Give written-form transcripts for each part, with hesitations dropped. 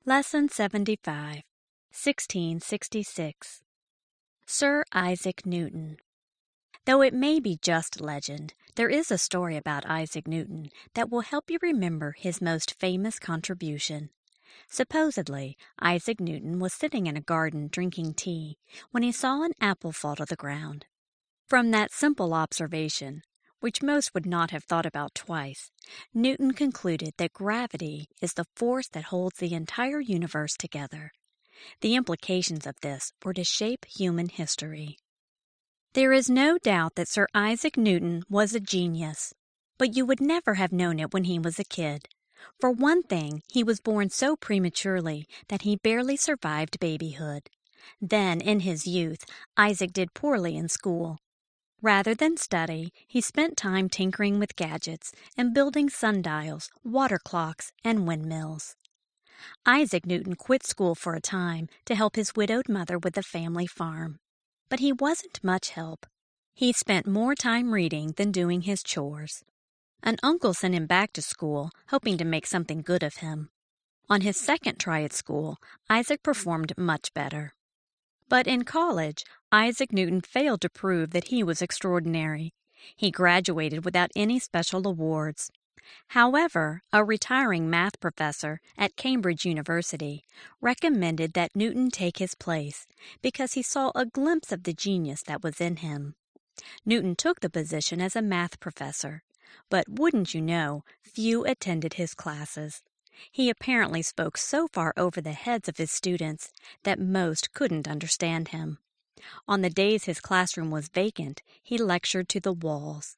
Lesson 75, 1666. Sir Isaac Newton. Though it may be just legend, there is a story about Isaac Newton that will help you remember his most famous contribution. Supposedly, Isaac Newton was sitting in a garden drinking tea when he saw an apple fall to the ground. From that simple observation, which most would not have thought about twice, Newton concluded that gravity is the force that holds the entire universe together. The implications of this were to shape human history. There is no doubt that Sir Isaac Newton was a genius, but you would never have known it when he was a kid. For one thing, he was born so prematurely that he barely survived babyhood. Then, in his youth, Isaac did poorly in school. Rather than study, he spent time tinkering with gadgets and building sundials, water clocks, and windmills. Isaac Newton quit school for a time to help his widowed mother with the family farm. But he wasn't much help. He spent more time reading than doing his chores. An uncle sent him back to school, hoping to make something good of him. On his second try at school, Isaac performed much better. But in college, Isaac Newton failed to prove that he was extraordinary. He graduated without any special awards. However, a retiring math professor at Cambridge University recommended that Newton take his place because he saw a glimpse of the genius that was in him. Newton took the position as a math professor, but wouldn't you know, few attended his classes. He apparently spoke so far over the heads of his students that most couldn't understand him. On the days his classroom was vacant, he lectured to the walls.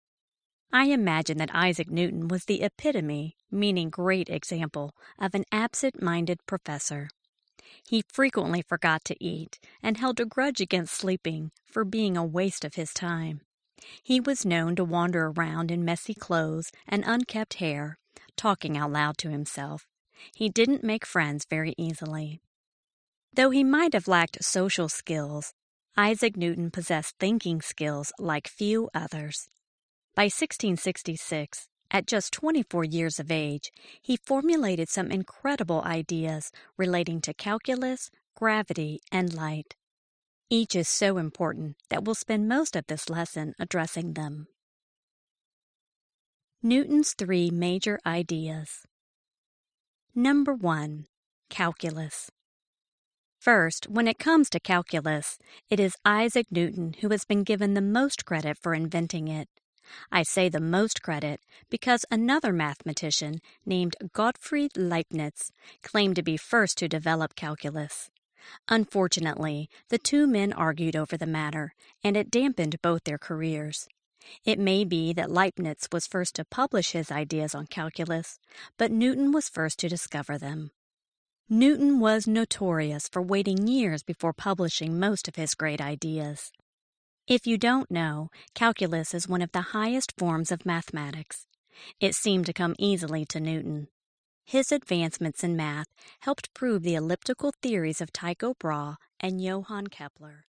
I imagine that Isaac Newton was the epitome, meaning great example, of an absent-minded professor. He frequently forgot to eat and held a grudge against sleeping for being a waste of his time. He was known to wander around in messy clothes and unkempt hair, talking out loud to himself. He didn't make friends very easily. Though he might have lacked social skills, Isaac Newton possessed thinking skills like few others. By 1666, at just 24 years of age, he formulated some incredible ideas relating to calculus, gravity, and light. Each is so important that we'll spend most of this lesson addressing them. Newton's three major ideas. Number 1. Calculus. First, when it comes to calculus, it is Isaac Newton who has been given the most credit for inventing it. I say the most credit because another mathematician named Gottfried Leibniz claimed to be first to develop calculus. Unfortunately, the two men argued over the matter, and it dampened both their careers. It may be that Leibniz was first to publish his ideas on calculus, but Newton was first to discover them. Newton was notorious for waiting years before publishing most of his great ideas. If you don't know, calculus is one of the highest forms of mathematics. It seemed to come easily to Newton. His advancements in math helped prove the elliptical theories of Tycho Brahe and Johann Kepler.